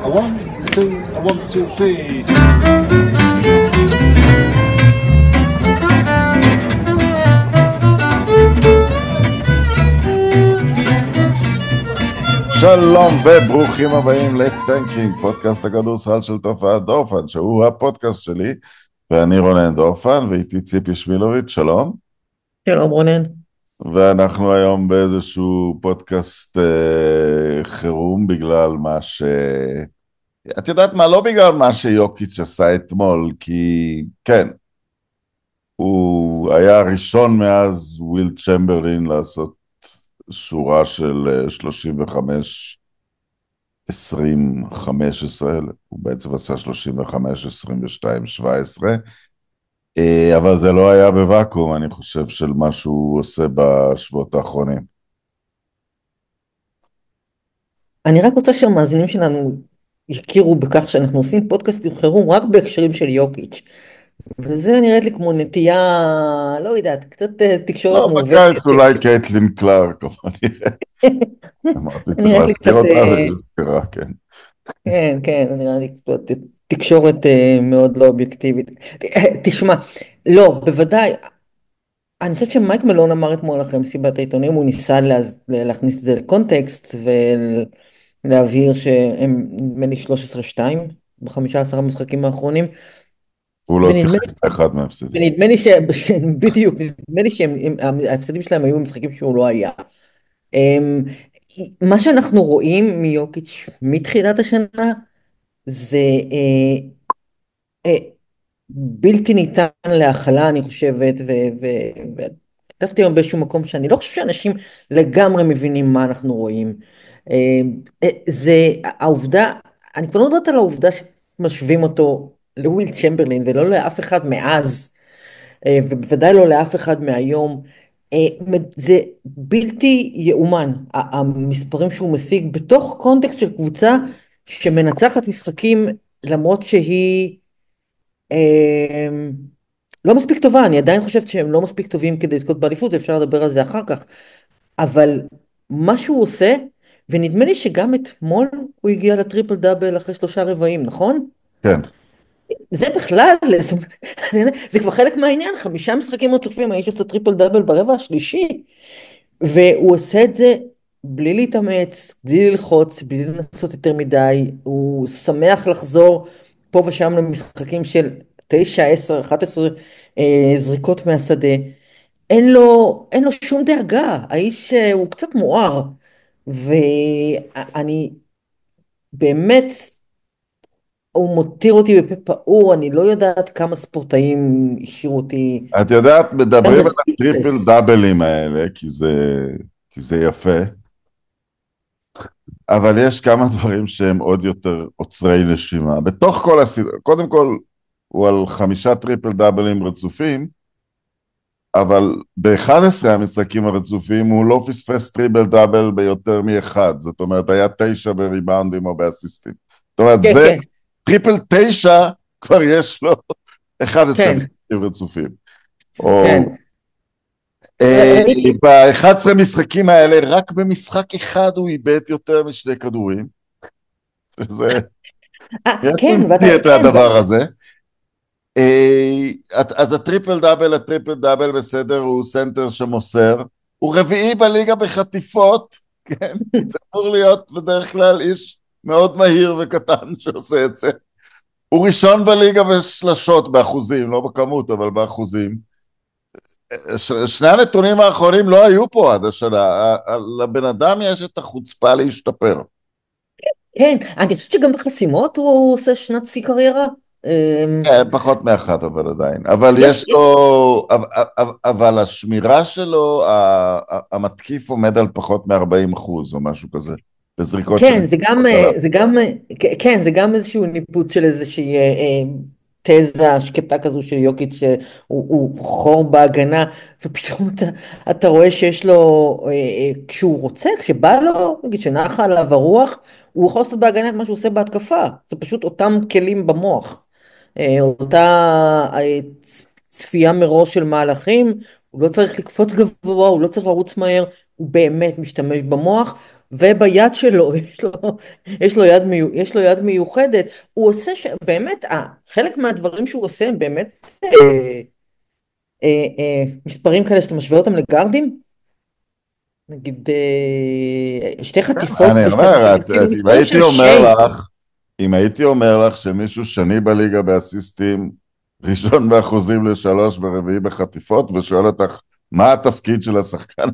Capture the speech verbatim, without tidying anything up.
A one, two, a one, two, three. שלום וברוכים הבאים לטנקינג, פודקאסט הכדורסל של תופעת דורפן, שהוא הפודקאסט שלי, ואני רונן דורפן, ואיתי ציפי שמילוביץ', שלום. שלום רונן. ואנחנו היום באיזשהו פודקאסט אה, חירום בגלל מה ש... את יודעת מה? לא בגלל מה שיוקיץ' עשה אתמול, כי כן, הוא היה הראשון מאז וויל צ'מברלין לעשות שורה של שלושים וחמש עשרים חמש עשרה, הוא בעצם עשה שלושים וחמש עשרים ושתיים שבע עשרה, אבל זה לא היה בוואקום, אני חושב, של מה שהוא עושה בשבועות האחרונים. אני רק רוצה שהמאזינים שלנו יכירו בכך שאנחנו עושים פודקאסט חירום רק בהקשרים של יוקיץ', וזה נראית לי כמו נטייה, לא יודעת, קצת אה, תקשורת לא, מעוותת. בקיץ אולי קייטלין קלארק, אבל נראה. אמרתי, צריך נראית לי להזכיר קצת, אותה, אה, והיא נזכרה, כן. כן, כן, זה נראה לי קצת תקשורת אה, מאוד לא אובייקטיבית. אה, תשמע, לא, בוודאי, אני חושבת שמייק מלון אמר אתמול אחרי מסיבת העיתונים, הוא ניסה להז- להכניס את זה לקונטקסט ולהבהיר שהם נדמה לי שלוש עשרה שתיים ב-חמישה עשר המשחקים האחרונים, הוא לא ונדמה שיחק לי, באחד מההפסדים. ונדמה לי ש... ש- בדיוק, נדמה לי שההפסדים שלהם היו משחקים שהוא לא היה. אמ, מה שאנחנו רואים מיוקיץ' מתחילת השנה זה אה, אה, בלתי ניתן להכלה, אני חושבת, וכתבתי היום באיזשהו מקום שאני לא חושב שאנשים לגמרי מבינים מה אנחנו רואים. אה, אה, זה העובדה, אני כבר לא מדברת על העובדה שמשווים אותו לוויל צ'מברלין ולא לאף אחד מאז, אה, ובוודאי לא לאף אחד מהיום. אה, זה בלתי יאומן, ה- המספרים שהוא משיג בתוך קונטקסט של קבוצה שמנצחת משחקים למרות שהיא אמ, לא מספיק טובה. אני עדיין חושבת שהם לא מספיק טובים כדי לזכות באליפות, ואפשר לדבר על זה אחר כך, אבל מה שהוא עושה, ונדמה לי שגם אתמול הוא הגיע לטריפל דאבל אחרי שלושה רבעים, נכון? כן. זה בכלל, זאת אומרת, זה כבר חלק מהעניין, חמישה משחקים רצופים, האיש עושה טריפל דאבל ברבע השלישי, והוא עושה את זה בלי להתאמץ, בלי ללחוץ, בלי לנסות יותר מדי, הוא שמח לחזור פה ושם למשחקים של תשע, עשר, אחת עשרה אה, זריקות מהשדה. אין לו, אין לו שום דאגה, האיש אה, הוא קצת מואר, ואני באמת, הוא מותיר אותי בפה פעור, אני לא יודעת כמה ספורטאים השאירו אותי. את יודעת, מדברים I'm על הטריפל speechless. דאבלים האלה, כי זה, כי זה יפה, אבל יש כמה דברים שהם עוד יותר עוצרי נשימה. בתוך כל הסדרה, קודם כל, הוא על חמישה טריפל דאבלים רצופים, אבל ב-אחד עשר המשחקים הרצופים הוא לא פספס טריפל דאבל ביותר מאחד, זאת אומרת, היה תשע בריבאונדים או באסיסטים. זאת אומרת, כן, זה כן, טריפל תשע, כבר יש לו אחד עשר כן, משחקים רצופים. או כן. אה, ראיתי, ב-אחד עשר משחקים האלה, רק במשחק אחד הוא איבד יותר משני כדורים. זה, אה, יש כן, ואתה, להמציא את כן, הדבר הזה. אה, אז הטריפל דאבל, הטריפל דאבל בסדר, הוא סנטר שמוסר, הוא רביעי בליגה בחטיפות, כן? זה אמור להיות בדרך כלל איש מאוד מהיר וקטן שעושה את זה. הוא ראשון בליגה בשלשות באחוזים, לא בכמות, אבל באחוזים. ש- שני הנתונים האחרונים לא היו פה עד השנה. ה- ה- לבן אדם יש את החוצפה להשתפר. כן, אני חושבת שגם בחסימות הוא עושה שנת שיא קריירה. אמ, כן, פחות מאחת, אבל עדיין. אבל יש, יש יש, לו, אבל, אבל אבל השמירה שלו, ה- ה- המתקיף עומד על פחות מ-ארבעים אחוז או משהו כזה, בזריקות כן, זה גם, שנתקפות אה, עליו. זה גם, אה, כ- כן, זה גם איזשהו ניפוץ של איזושהי אה, אה, תזה שקטה כזו של יוקיץ' שהוא הוא חור בהגנה, ופתאום אתה, אתה רואה שיש לו, אה, אה, כשהוא רוצה, כשבא לו, נגיד שנחה עליו הרוח, הוא יכול לעשות בהגנה את מה שהוא עושה בהתקפה, זה פשוט אותם כלים במוח. אה, אותה אה, צ- צפייה מראש של מהלכים, הוא לא צריך לקפוץ גבוה, הוא לא צריך לרוץ מהר, הוא באמת משתמש במוח, וביד שלו, יש לו, יש לו יד, מיו- יש לו יד מיוחדת, הוא עושה, ש... באמת, אה, חלק מהדברים שהוא עושה הם באמת אה, אה, אה, מספרים כאלה שאתה משווה אותם לגארדים, נגיד אה, שתי חטיפות אני בשתי אומר, דקות, את, כאילו את, אם מספרים הייתי של אומר שיי. לך, אם הייתי אומר לך שמישהו שני בליגה באסיסטים, ראשון באחוזים לשלוש ורביעי בחטיפות, ושואל אותך מה התפקיד של השחקן